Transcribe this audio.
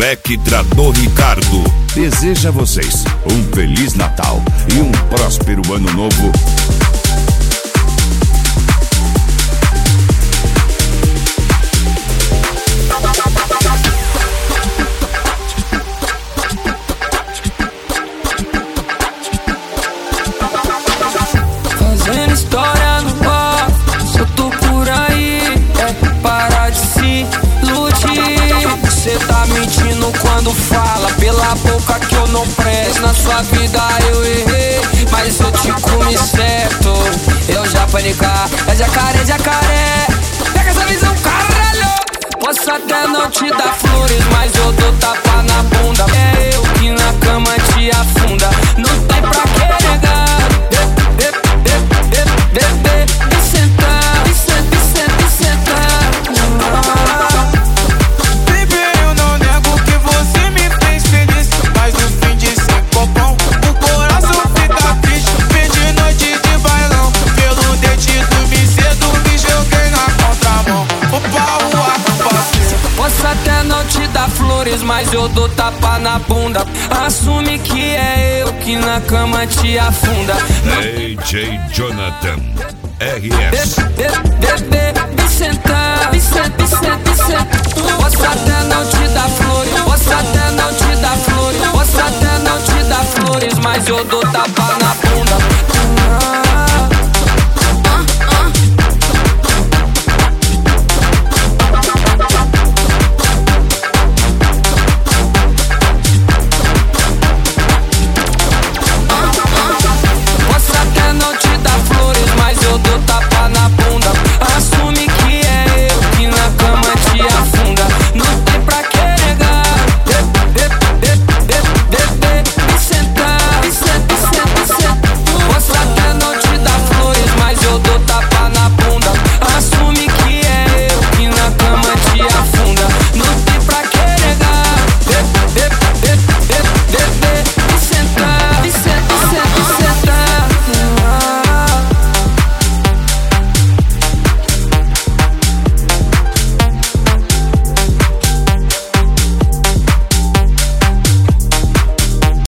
Electra do Ricardo deseja a vocês um Feliz Natal e um próspero Ano Novo. Fazendo história no ar, se eu tô por aí, para de se iludir. Cê tá mentindo quando fala pela boca que eu não presto. Na sua vida eu errei, mas eu te comi certo. Eu já panicar, é jacaré, jacaré. Pega essa visão, caralho. Posso até não te dar flores, mas eu dou tapa na bunda. É eu que na cama te afunda, não tem pra que negar. Bebê, e sentar, e sentar. Baby, eu não nego que você me fez feliz, mas no fim de ser copão, o coração fica triste. Fim de noite de bailão, pelo dentito me cedo, me joguei na contramão. O pau, a paciência. Posso até não te dar flores, mas eu dou tapa na bunda. Assume que é eu que na cama te afunda. DJ Jonathan RS.